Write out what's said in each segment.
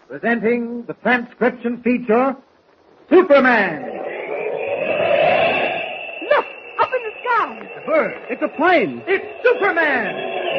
Presenting the transcription feature, Superman. Look, up in the sky. It's a bird. It's a plane. It's Superman.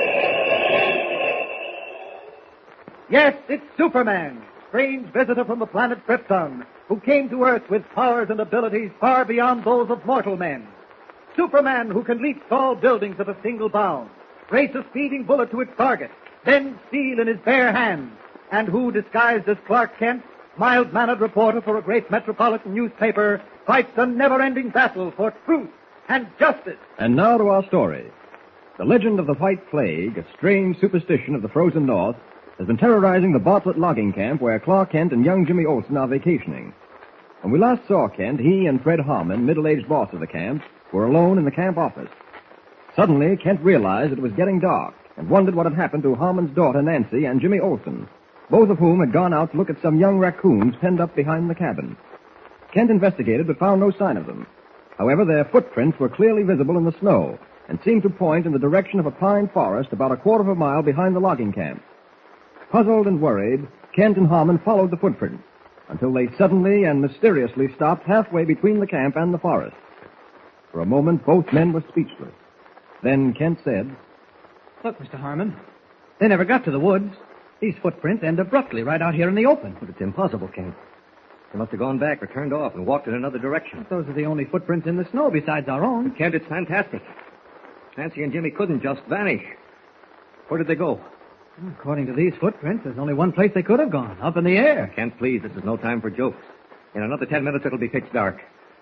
Yes, it's Superman, strange visitor from the planet Krypton, who came to Earth with powers and abilities far beyond those of mortal men. Superman who can leap tall buildings at a single bound, race a speeding bullet to its target, bend steel in his bare hands, and who, disguised as Clark Kent, mild-mannered reporter for a great metropolitan newspaper, fights a never-ending battle for truth and justice. And now to our story. The legend of the White Plague, a strange superstition of the frozen north, has been terrorizing the Bartlett logging camp where Clark Kent and young Jimmy Olsen are vacationing. When we last saw Kent, he and Fred Harmon, middle-aged boss of the camp, were alone in the camp office. Suddenly, Kent realized it was getting dark and wondered what had happened to Harmon's daughter, Nancy, and Jimmy Olsen, both of whom had gone out to look at some young raccoons penned up behind the cabin. Kent investigated but found no sign of them. However, their footprints were clearly visible in the snow and seemed to point in the direction of a pine forest about a quarter of a mile behind the logging camp. Puzzled and worried, Kent and Harmon followed the footprints until they suddenly and mysteriously stopped halfway between the camp and the forest. For a moment, both men were speechless. Then Kent said, "Look, Mr. Harmon, they never got to the woods. These footprints end abruptly right out here in the open." But it's impossible, Kent. They must have gone back or turned off and walked in another direction. Those are the only footprints in the snow besides our own. Kent, it's fantastic. Nancy and Jimmy couldn't just vanish. Where did they go? According to these footprints, there's only one place they could have gone, up in the air. Kent, please, this is no time for jokes. In another 10 minutes, it'll be pitch dark.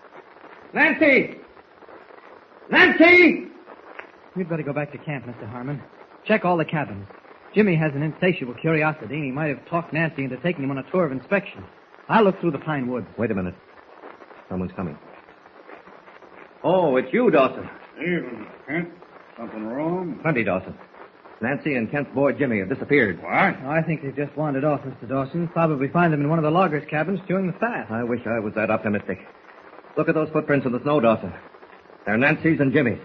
Nancy! Nancy! We'd better go back to camp, Mr. Harmon. Check all the cabins. Jimmy has an insatiable curiosity, and he might have talked Nancy into taking him on a tour of inspection. I'll look through the pine woods. Wait a minute. Someone's coming. Oh, it's you, Dawson. Evening, Kent. Something wrong? Plenty, Dawson. Nancy and Kent's boy Jimmy have disappeared. What? I think they've just wandered off, Mr. Dawson. Probably find them in one of the loggers' cabins chewing the fat. I wish I was that optimistic. Look at those footprints in the snow, Dawson. They're Nancy's and Jimmy's.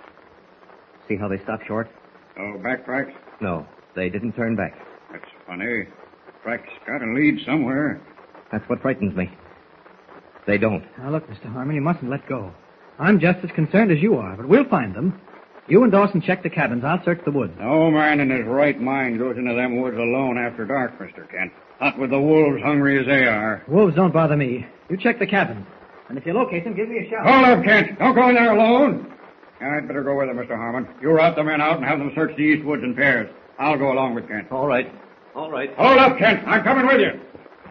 See how they stopped short? Oh, backtracks? No, they didn't turn back. That's funny. Tracks gotta lead somewhere. That's what frightens me. They don't. Now, look, Mr. Harmon, you mustn't let go. I'm just as concerned as you are, but we'll find them. You and Dawson check the cabins. I'll search the woods. No man in his right mind goes into them woods alone after dark, Mr. Kent. Not with the wolves hungry as they are. Wolves don't bother me. You check the cabins. And if you locate them, give me a shout. Hold up, Kent. Don't go in there alone. I'd better go with them, Mr. Harmon. You rout the men out and have them search the east woods in pairs. I'll go along with Kent. All right. All right. Hold up, Kent. I'm coming with you.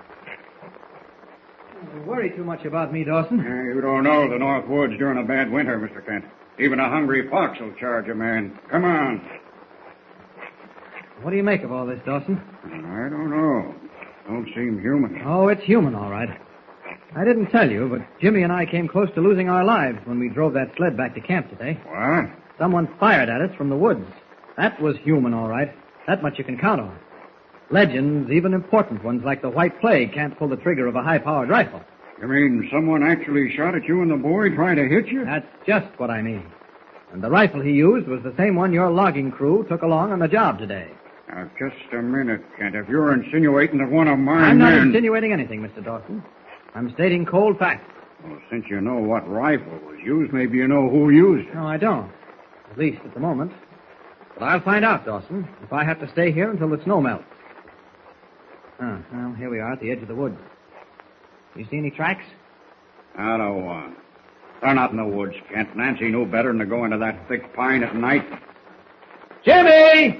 Don't worry too much about me, Dawson. You don't know the North Woods during a bad winter, Mr. Kent. Even a hungry fox will charge a man. Come on. What do you make of all this, Dawson? I don't know. Don't seem human. Oh, it's human, all right. I didn't tell you, but Jimmy and I came close to losing our lives when we drove that sled back to camp today. What? Someone fired at us from the woods. That was human, all right. That much you can count on. Legends, even important ones like the White Plague, can't pull the trigger of a high-powered rifle. You mean someone actually shot at you and the boy trying to hit you? That's just what I mean. And the rifle he used was the same one your logging crew took along on the job today. Now, just a minute, Kent. If you're insinuating that one of my I'm not men... insinuating anything, Mr. Dawson. I'm stating cold facts. Well, since you know what rifle was used, maybe you know who used it. No, I don't. At least at the moment. But I'll find out, Dawson, if I have to stay here until the snow melts. Well, here we are at the edge of the woods. You see any tracks? Not a one. They're not in the woods, Kent. Nancy knew better than to go into that thick pine at night. Jimmy!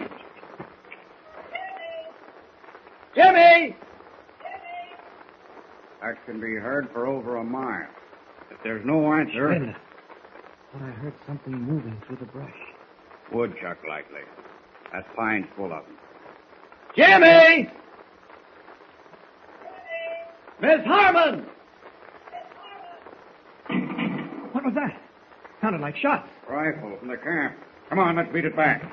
Jimmy! That can be heard for over a mile. If there's no answer... Wait a minute. Thought I heard something moving through the brush. Woodchuck, likely. That pine's full of them. Jimmy! Miss Harmon! What was that? Sounded like shots. Rifle from the camp. Come on, let's beat it back.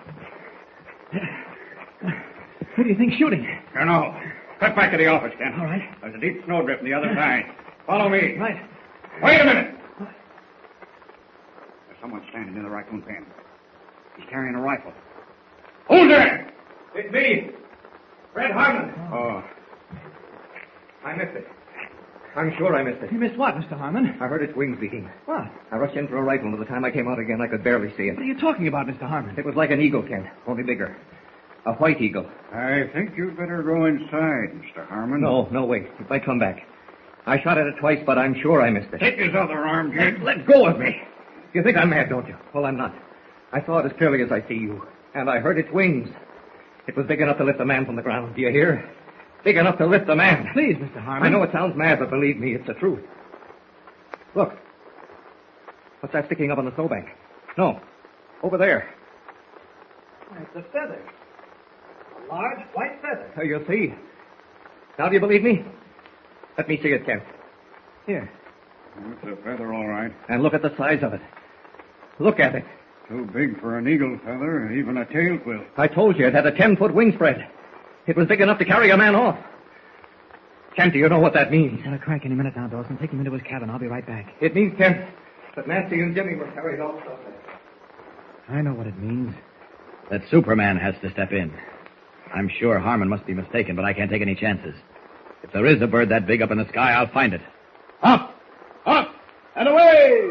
Who do you think's shooting? Don't know. Cut back to the office, Kent. All right. There's a deep snowdrift on the other side. Follow me. Right. Wait a minute. There's someone standing in the raccoon pen. He's carrying a rifle. Who's there? It's me, Fred Harmon. Oh. missed it. I'm sure I missed it. You missed what, Mr. Harmon? I heard its wings beating. What? I rushed in for a rifle, and by the time I came out again, I could barely see it. What are you talking about, Mr. Harmon? It was like an eagle, Kent, only bigger. A white eagle. I think you'd better go inside, Mr. Harmon. No, wait. It might come back. I shot at it twice, but I'm sure I missed it. Take his other arm, Kent. Let go of me. You think I'm mad, don't you? Well, I'm not. I saw it as clearly as I see you, and I heard its wings. It was big enough to lift a man from the ground. Do you hear? Big enough to lift a man. Please, Mr. Harmon. I know it sounds mad, but believe me, it's the truth. Look. What's that sticking up on the snowbank? No. Over there. It's a feather. A large white feather. Oh, you'll see. Now do you believe me? Let me see it, Kent. Here. It's a feather, all right. And look at the size of it. Look at it. Too big for an eagle feather, even a tail quill. I told you it had a 10-foot wingspread. It was big enough to carry a man off. Kent, do you know what that means? He's gonna crack any minute now, Dawson. Take him into his cabin. I'll be right back. It means, Kent, that Nancy and Jimmy were carried off. I know what it means. That Superman has to step in. I'm sure Harmon must be mistaken, but I can't take any chances. If there is a bird that big up in the sky, I'll find it. Up! Up! And away!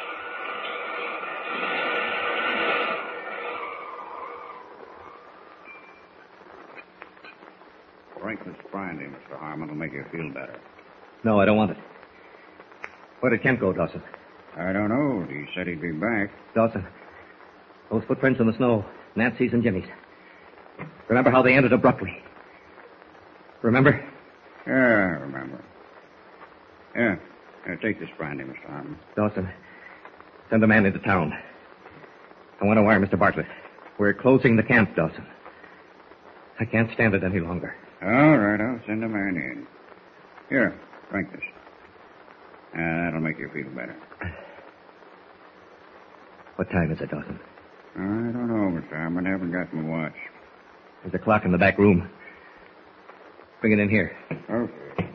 Drink this brandy, Mr. Harmon. Will make you feel better. No, I don't want it. Where did Kent go, Dawson? I don't know. He said he'd be back. Dawson, those footprints in the snow, Nancy's and Jimmy's. Remember how they ended abruptly? Remember? Yeah, I remember. Yeah. Take this brandy, Mr. Harmon. Dawson, send a man into town. I want to wire Mr. Bartlett. We're closing the camp, Dawson. I can't stand it any longer. All right, I'll send a man in. Here, drink this. That'll make you feel better. What time is it, Dawson? I don't know, Mr. Harmon. I haven't got my watch. There's a clock in the back room. Bring it in here. Okay.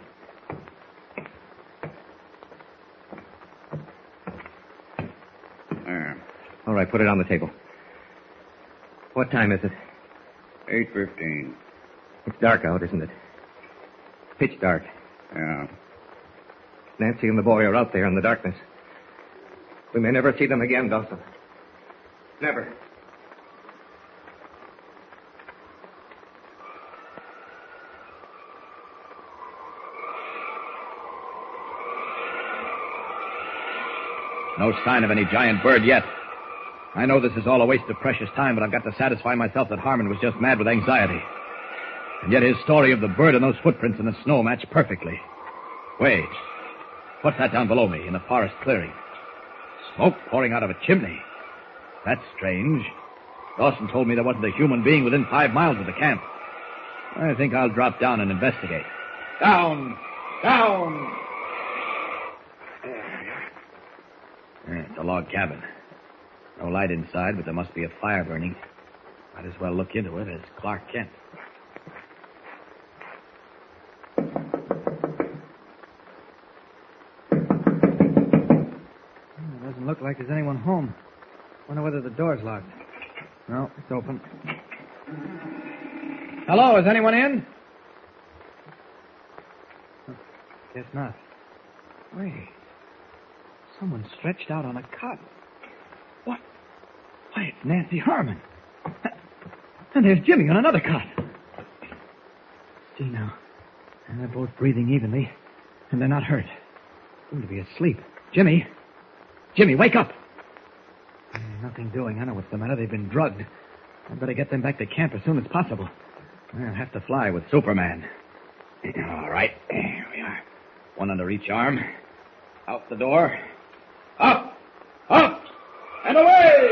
There. All right, put it on the table. What time is it? 8:15. It's dark out, isn't it? Pitch dark. Yeah. Nancy and the boy are out there in the darkness. We may never see them again, Dawson. Never. No sign of any giant bird yet. I know this is all a waste of precious time, but I've got to satisfy myself that Harmon was just mad with anxiety. And yet his story of the bird and those footprints in the snow match perfectly. Wait. What's that down below me in the forest clearing? Smoke pouring out of a chimney. That's strange. Dawson told me there wasn't a human being within 5 miles of the camp. I think I'll drop down and investigate. Down! Down! It's a log cabin. No light inside, but there must be a fire burning. Might as well look into it as Clark Kent. It doesn't look like there's anyone home. Wonder whether the door's locked. No, it's open. Hello, is anyone in? Guess not. Wait. Someone stretched out on a cot. What? Why, it's Nancy Harmon. And there's Jimmy on another cot. See now. And they're both breathing evenly. And they're not hurt. Seem to be asleep. Jimmy! Jimmy, wake up! Nothing doing. I know what's the matter. They've been drugged. I'd better get them back to camp as soon as possible. I'll have to fly with Superman. All right. Here we are. One under each arm. Out the door. Up! Up! And away!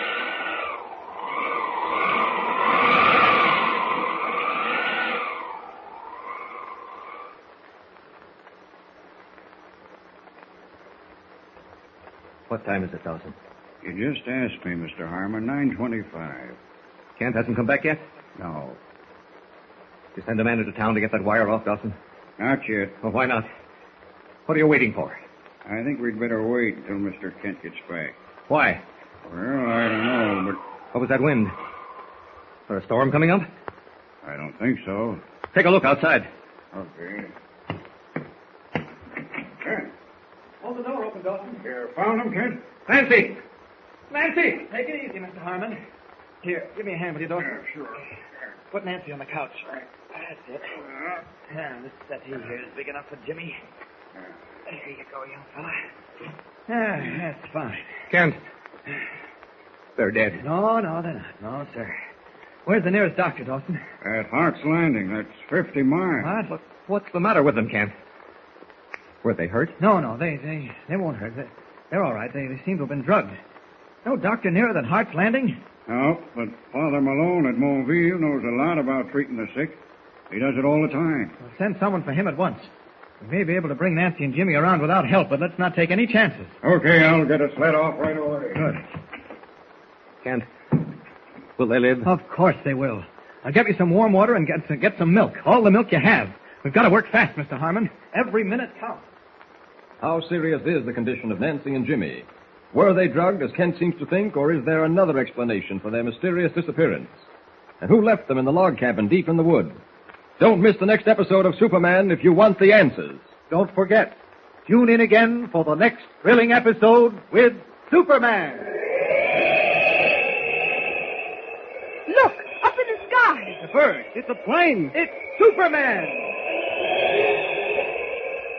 What time is it, Dawson? You just asked me, Mr. Harmon. 9:25. Kent hasn't come back yet? No, You send a man into town to get that wire off, Dawson? not yet. Well, why not? What are you waiting for? I think we'd better wait until Mr. Kent gets back. Why? Well, I don't know, but What was that wind? Is there a storm coming up? I don't think so. Take a look outside. Okay. Dawson. You found him, Kent? Nancy! Nancy! Take it easy, Mr. Harmon. Here, give me a hand with you, Dawson. Yeah, sure. Put Nancy on the couch. That's it. Yeah, this settee here is big enough for Jimmy. There you go, young fella. That's fine. Kent. They're dead. No, they're not. No, sir. Where's the nearest doctor, Dawson? At Hart's Landing. That's 50 miles. What? What's the matter with them, Kent? Were they hurt? No, they won't hurt. They're all right. They seem to have been drugged. No doctor nearer than Hart's Landing? No, but Father Malone at Montville knows a lot about treating the sick. He does it all the time. Well, send someone for him at once. We may be able to bring Nancy and Jimmy around without help, but let's not take any chances. Okay, I'll get a sled off right away. Good. Kent, will they live? Of course they will. I'll get you some warm water and get some milk. All the milk you have. We've got to work fast, Mr. Harmon. Every minute counts. How serious is the condition of Nancy and Jimmy? Were they drugged, as Kent seems to think, or is there another explanation for their mysterious disappearance? And who left them in the log cabin deep in the wood? Don't miss the next episode of Superman if you want the answers. Don't forget, tune in again for the next thrilling episode with Superman. Look, up in the sky. It's a bird. It's a plane. It's Superman.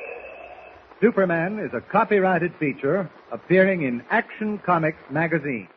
Superman is a copyrighted feature appearing in Action Comics magazine.